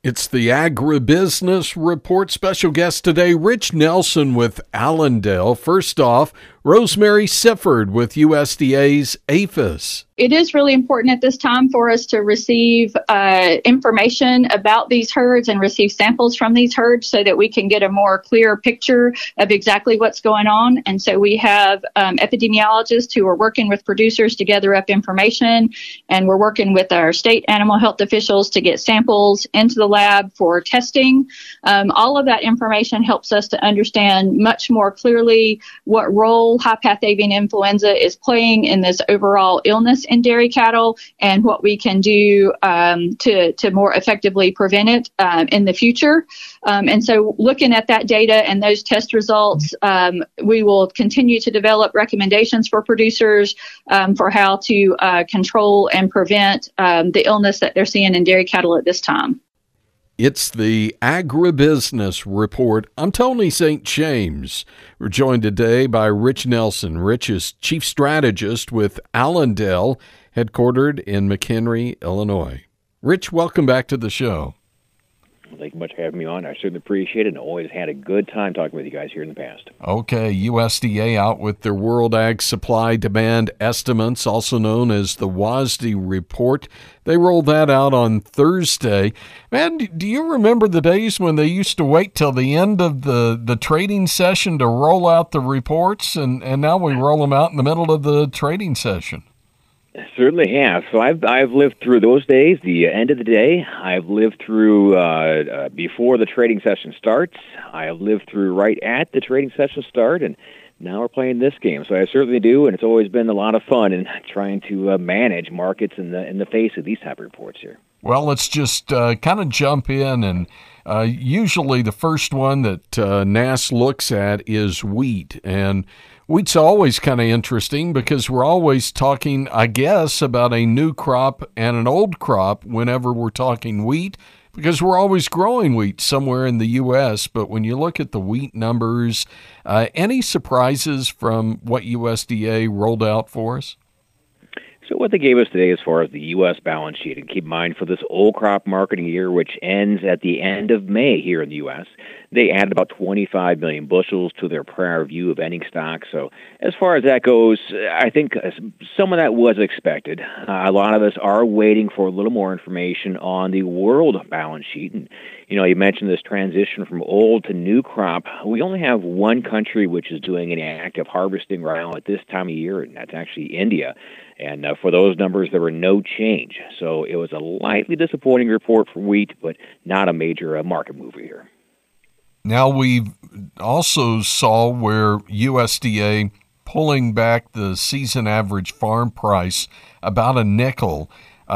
It's the Agribusiness Report. Special guest today, Rich Nelson with Allendale. First off, Rosemary Sifford with USDA's APHIS. It is really important at this time for us to receive information about these herds and receive samples from these herds so that we can get a more clear picture of exactly what's going on. And so we have epidemiologists who are working with producers to gather up information, and we're working with our state animal health officials to get samples into the lab for testing. All of that information helps us to understand much more clearly what role high-path avian influenza is playing in this overall illness in dairy cattle and what we can do to more effectively prevent it in the future. And so looking at that data and those test results, we will continue to develop recommendations for producers for how to control and prevent the illness that they're seeing in dairy cattle at this time. It's the Agribusiness Report. I'm Tony St. James. We're joined today by Rich Nelson. Rich is Chief Strategist with Allendale, headquartered in McHenry, Illinois. Rich, welcome back to the show. Thank you much for having me on. I certainly appreciate it and always had a good time talking with you guys here in the past. Okay, USDA out with their World Ag Supply Demand Estimates, also known as the WASDE report. They rolled that out on Thursday. Man, do you remember the days when they used to wait till the end of the trading session to roll out the reports, and now we roll them out in the middle of the trading session? Certainly have. So I've lived through those days, the end of the day. I've lived through before the trading session starts. I have lived through right at the trading session start, and now we're playing this game. So I certainly do, and it's always been a lot of fun in trying to manage markets in the face of these type of reports here. Well, let's just kind of jump in, and usually the first one that NASS looks at is wheat, and wheat's always kind of interesting because we're always talking, I guess, about a new crop and an old crop whenever we're talking wheat, because we're always growing wheat somewhere in the U.S. But when you look at the wheat numbers, any surprises from what USDA rolled out for us? So what they gave us today as far as the U.S. balance sheet, and keep in mind for this old crop marketing year, which ends at the end of May here in the U.S., they added about 25 million bushels to their prior view of ending stock. So as far as that goes, I think some of that was expected. A lot of us are waiting for a little more information on the world balance sheet. And, you mentioned this transition from old to new crop. We only have one country which is doing an active harvesting right now at this time of year, and that's actually India. And for those numbers, there were no change. So it was a lightly disappointing report for wheat, but not a major market mover here. Now, we also saw where USDA pulling back the season average farm price about a nickel.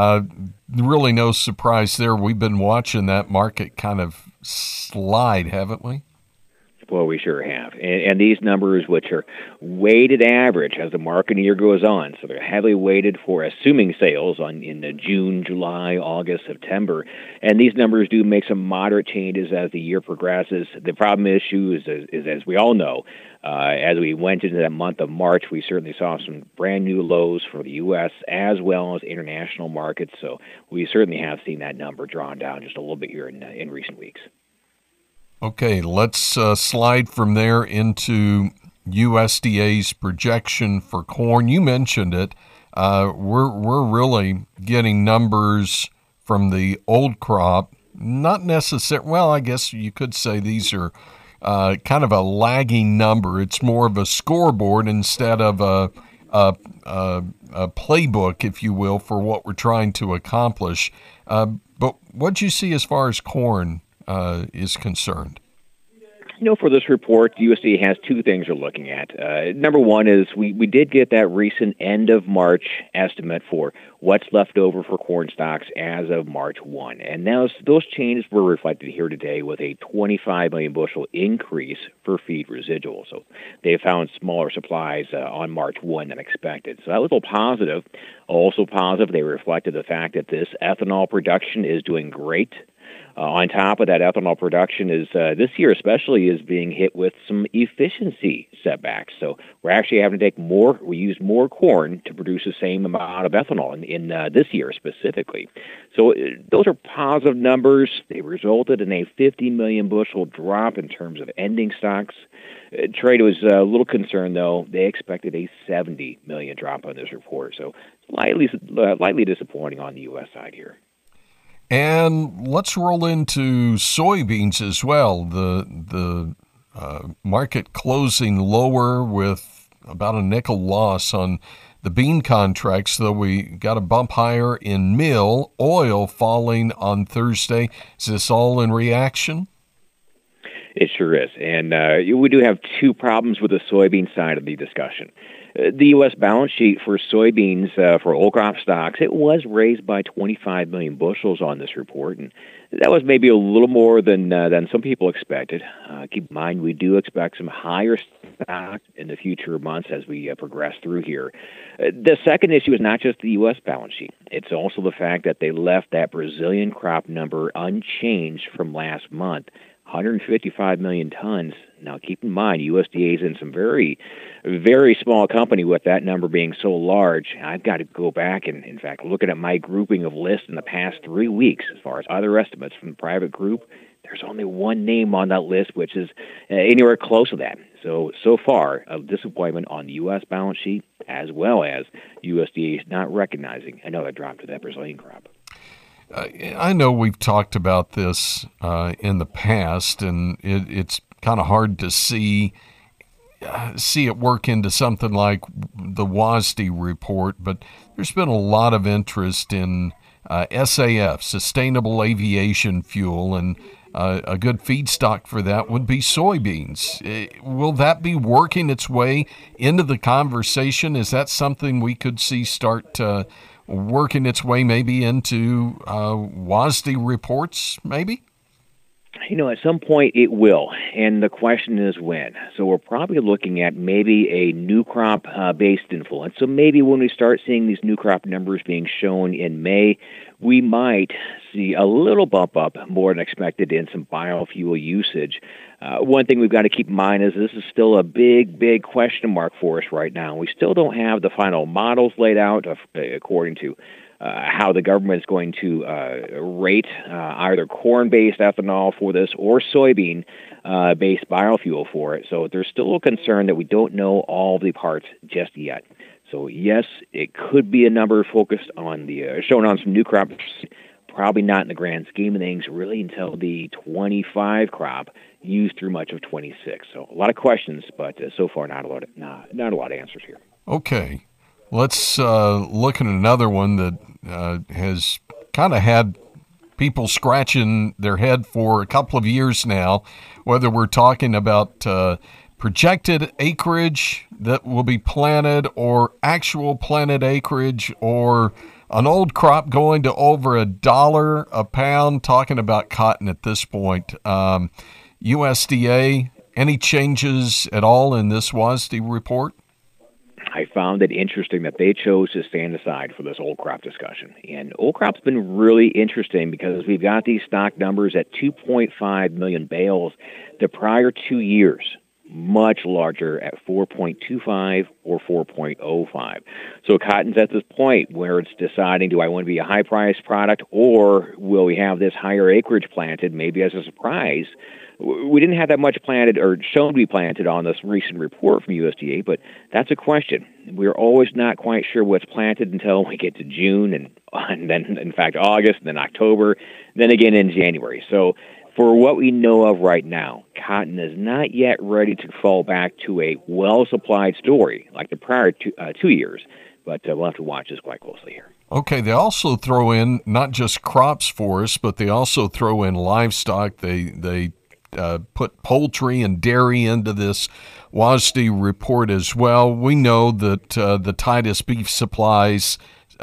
Really no surprise there. We've been watching that market kind of slide, haven't we? Well, we sure have. And these numbers, which are weighted average as the marketing year goes on, so they're heavily weighted for assuming sales in the June, July, August, September. And these numbers do make some moderate changes as the year progresses. The problem issue is as we all know, as we went into that month of March, we certainly saw some brand new lows for the U.S. as well as international markets. So we certainly have seen that number drawn down just a little bit here in recent weeks. Okay, let's slide from there into USDA's projection for corn. You mentioned it. We're really getting numbers from the old crop. Not necessarily. Well, I guess you could say these are kind of a lagging number. It's more of a scoreboard instead of a playbook, if you will, for what we're trying to accomplish. But what do you see as far as corn is concerned? For this report, USDA has two things we're looking at. Number one is we did get that recent end of March estimate for what's left over for corn stocks as of March 1. And those changes were reflected here today with a 25 million bushel increase for feed residual. So they found smaller supplies on March 1 than expected. So that was a little positive. Also positive, they reflected the fact that this ethanol production is doing great. On top of that, ethanol production is this year especially is being hit with some efficiency setbacks. So we're actually having to take more. We use more corn to produce the same amount of ethanol in this year specifically. So those are positive numbers. They resulted in a 50 million bushel drop in terms of ending stocks. Trade was a little concerned, though. They expected a 70 million drop on this report. So slightly disappointing on the U.S. side here. And let's roll into soybeans as well. The market closing lower with about a nickel loss on the bean contracts, though we got a bump higher in meal. Oil falling on Thursday. Is this all in reaction? It sure is. And we do have two problems with the soybean side of the discussion. The U.S. balance sheet for soybeans for old crop stocks, it was raised by 25 million bushels on this report, and that was maybe a little more than some people expected. Keep in mind, we do expect some higher stocks in the future months as we progress through here. The second issue is not just the U.S. balance sheet. It's also the fact that they left that Brazilian crop number unchanged from last month. 155 million tons. Now, keep in mind, USDA is in some very, very small company with that number being so large. I've got to go back and, in fact, looking at my grouping of lists in the past 3 weeks as far as other estimates from the private group. There's only one name on that list, which is anywhere close to that. So far, a disappointment on the U.S. balance sheet, as well as USDA not recognizing another drop to that Brazilian crop. I know we've talked about this in the past, and it's kind of hard to see it work into something like the WASDE report, but there's been a lot of interest in SAF, Sustainable Aviation Fuel, and a good feedstock for that would be soybeans. Will that be working its way into the conversation? Is that something we could see start working its way maybe into WASDE reports, maybe? At some point it will, and the question is when. So we're probably looking at maybe a new crop-based influence. So maybe when we start seeing these new crop numbers being shown in May, we might see a little bump up more than expected in some biofuel usage. One thing we've got to keep in mind is this is still a big, big question mark for us right now. We still don't have the final models laid out according to how the government is going to rate either corn-based ethanol for this or soybean-based biofuel for it. So there's still a concern that we don't know all the parts just yet. So yes, it could be a number focused on showing on some new crops. Probably not in the grand scheme of things really until the 25 crop used through much of 26. So a lot of questions, but so far not a lot of answers here. Okay. Let's look at another one that has kind of had people scratching their head for a couple of years now, whether we're talking about projected acreage that will be planted or actual planted acreage or an old crop going to over $1 a pound, talking about cotton at this point. USDA, any changes at all in this WASDE report? I found it interesting that they chose to stand aside for this old crop discussion. And old crop's been really interesting because we've got these stock numbers at 2.5 million bales. The prior 2 years, much larger at 4.25 or 4.05. So cotton's at this point where it's deciding, do I want to be a high-priced product or will we have this higher acreage planted maybe as a surprise? We didn't have that much planted or shown to be planted on this recent report from USDA, but that's a question. We're always not quite sure what's planted until we get to June and then, in fact, August, and then October, then again in January. So for what we know of right now, cotton is not yet ready to fall back to a well-supplied story like the prior 2 years, but we'll have to watch this quite closely here. Okay, they also throw in not just crops for us, but they also throw in livestock. They put poultry and dairy into this WASDE report as well. We know that the tightest beef supplies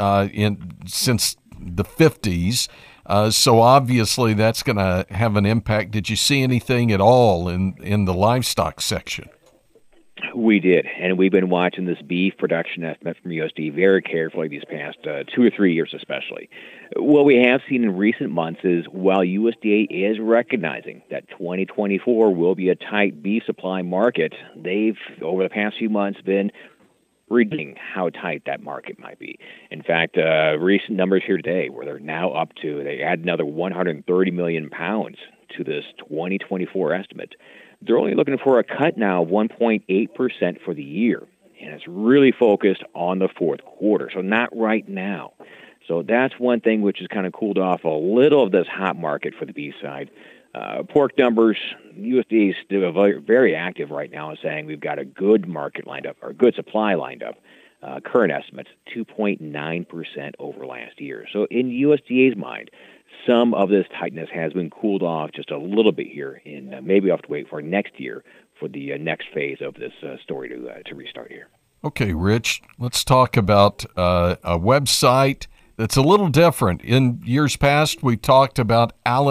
since the 50s. So obviously that's going to have an impact. Did you see anything at all in the livestock section? We did, and we've been watching this beef production estimate from USDA very carefully these past 2 or 3 years especially. What we have seen in recent months is while USDA is recognizing that 2024 will be a tight beef supply market, they've, over the past few months, been reading how tight that market might be. In fact, recent numbers here today, where they're now up to, they add another 130 million pounds to this 2024 estimate. They're only looking for a cut now of 1.8% for the year, and it's really focused on the fourth quarter, so not right now. So that's one thing which has kind of cooled off a little of this hot market for the beef side. Pork numbers, USDA is still very active right now in saying we've got a good market lined up, or good supply lined up. Current estimates, 2.9% over last year. So in USDA's mind, some of this tightness has been cooled off just a little bit here, and maybe we'll have to wait for next year for the next phase of this story to restart here. Okay, Rich, let's talk about a website that's a little different. In years past, we talked about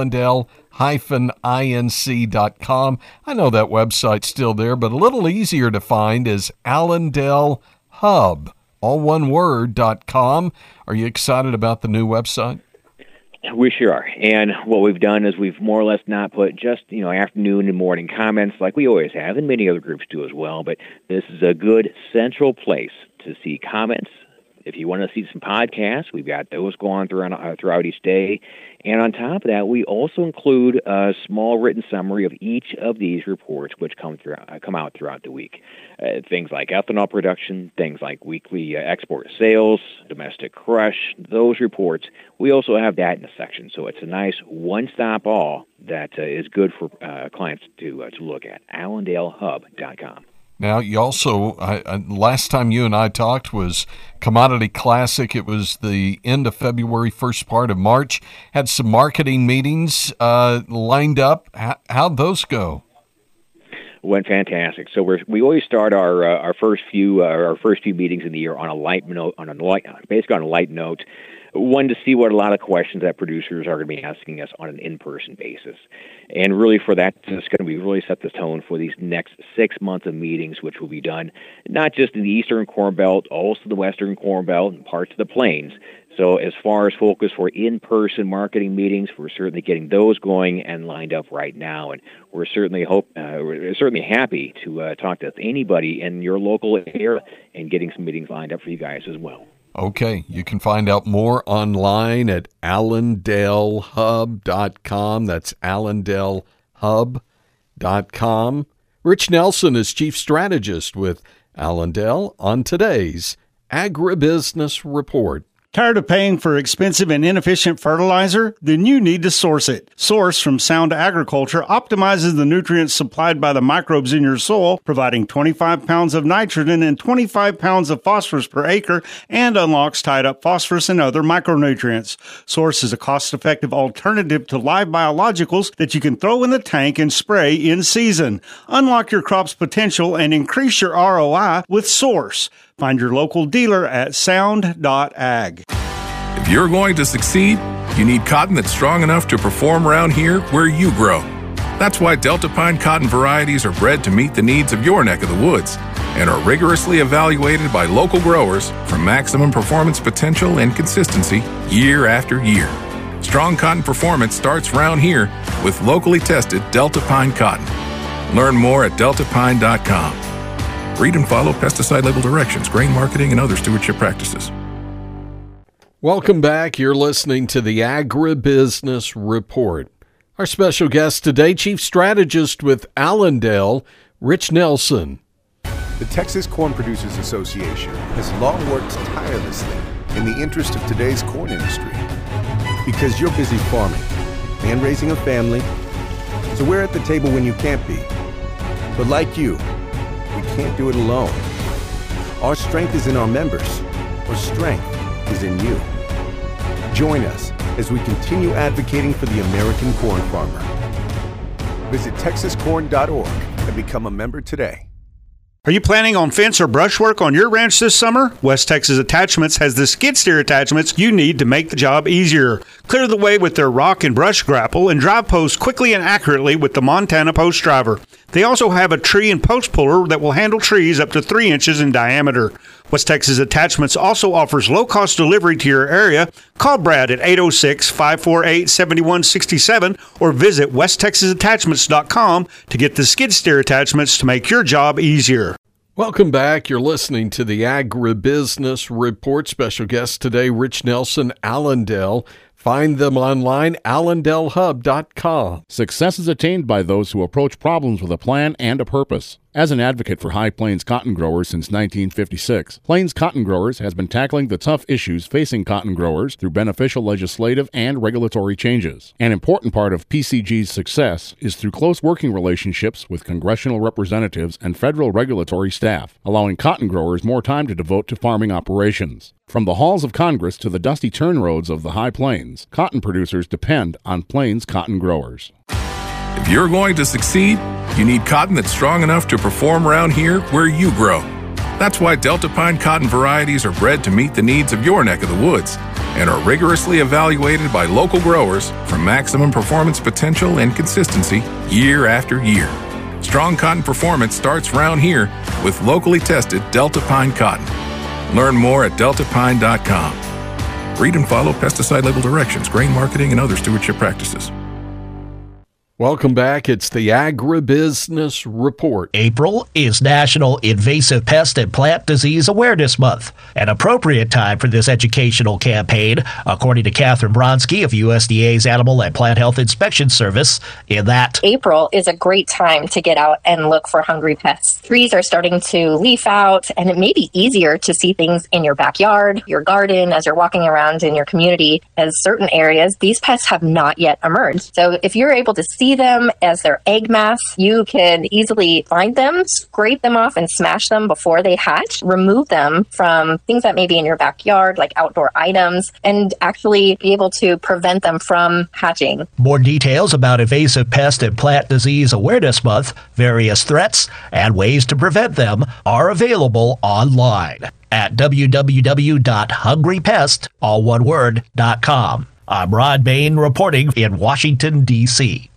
Allendale-inc.com. I know that website's still there, but a little easier to find is Allendale Hub, all one word, .com. Are you excited about the new website? We sure are. And what we've done is we've more or less not put just, afternoon and morning comments like we always have, and many other groups do as well, but this is a good central place to see comments. If you want to see some podcasts, we've got those going throughout each day. And on top of that, we also include a small written summary of each of these reports which come out throughout the week. Things like ethanol production, things like weekly export sales, domestic crush, those reports. We also have that in a section. So it's a nice one-stop all that is good for clients to look at. AllendaleHub.com. Now, you also, last time you and I talked was Commodity Classic. It was the end of February, first part of March. Had some marketing meetings lined up. How'd those go? Went fantastic. So we always start our first few meetings in the year on a light note, basically on a light note. One, to see what a lot of questions that producers are going to be asking us on an in-person basis. And really for that, it's going to be really set the tone for these next 6 months of meetings, which will be done not just in the Eastern Corn Belt, also the Western Corn Belt and parts of the Plains. So as far as focus for in-person marketing meetings, we're certainly getting those going and lined up right now. And we're certainly happy to talk to anybody in your local area and getting some meetings lined up for you guys as well. Okay, you can find out more online at AllendaleHub.com. That's AllendaleHub.com. Rich Nelson is Chief Strategist with Allendale on today's Agribusiness Report. Tired of paying for expensive and inefficient fertilizer? Then you need to Source it. Source from Sound Agriculture optimizes the nutrients supplied by the microbes in your soil, providing 25 pounds of nitrogen and 25 pounds of phosphorus per acre, and unlocks tied-up phosphorus and other micronutrients. Source is a cost-effective alternative to live biologicals that you can throw in the tank and spray in season. Unlock your crop's potential and increase your ROI with Source. Find your local dealer at sound.ag. If you're going to succeed, you need cotton that's strong enough to perform around here where you grow. That's why Delta Pine cotton varieties are bred to meet the needs of your neck of the woods and are rigorously evaluated by local growers for maximum performance potential and consistency year after year. Strong cotton performance starts around here with locally tested Delta Pine cotton. Learn more at deltapine.com. Read and follow pesticide label directions, grain marketing, and other stewardship practices. Welcome back. You're listening to the Agribusiness Report. Our special guest today, Chief Strategist with Allendale, Rich Nelson. The Texas Corn Producers Association has long worked tirelessly in the interest of today's corn industry. Because you're busy farming and raising a family, so we're at the table when you can't be. But like you, we can't do it alone. Our strength is in our members. Our strength is in you. Join us as we continue advocating for the American corn farmer. Visit texascorn.org and become a member today. Are you planning on fence or brushwork on your ranch this summer? West Texas Attachments has the skid steer attachments you need to make the job easier. Clear the way with their rock and brush grapple and drive post quickly and accurately with the Montana Post Driver. They also have a tree and post puller that will handle trees up to 3 inches in diameter. West Texas Attachments also offers low-cost delivery to your area. Call Brad at 806-548-7167 or visit westtexasattachments.com to get the skid steer attachments to make your job easier. Welcome back. You're listening to the Agribusiness Report. Special guest today, Rich Nelson, Allendale. Find them online, allendelehub.com. Success is attained by those who approach problems with a plan and a purpose. As an advocate for High Plains cotton growers since 1956, Plains Cotton Growers has been tackling the tough issues facing cotton growers through beneficial legislative and regulatory changes. An important part of PCG's success is through close working relationships with congressional representatives and federal regulatory staff, allowing cotton growers more time to devote to farming operations. From the halls of Congress to the dusty turn roads of the High Plains, cotton producers depend on Plains Cotton Growers. If you're going to succeed, you need cotton that's strong enough to perform around here where you grow. That's why Delta Pine cotton varieties are bred to meet the needs of your neck of the woods and are rigorously evaluated by local growers for maximum performance potential and consistency year after year. Strong cotton performance starts around here with locally tested Delta Pine cotton. Learn more at deltapine.com. Read and follow pesticide label directions, grain marketing, and other stewardship practices. Welcome back. It's the Agribusiness Report. April is National Invasive Pest and Plant Disease Awareness Month, an appropriate time for this educational campaign, according to Catherine Bronsky of USDA's Animal and Plant Health Inspection Service, in that April is a great time to get out and look for hungry pests. Trees are starting to leaf out, and it may be easier to see things in your backyard, your garden, as you're walking around in your community. As certain areas, these pests have not yet emerged. So if you're able to see them as their egg mass, you can easily find them, scrape them off, and smash them before they hatch. Remove them from things that may be in your backyard, like outdoor items, and actually be able to prevent them from hatching. More details about Invasive Pest and Plant Disease Awareness Month, various threats, and ways to prevent them are available online at www.hungrypest.com. I'm Rod Bain reporting in Washington, D.C.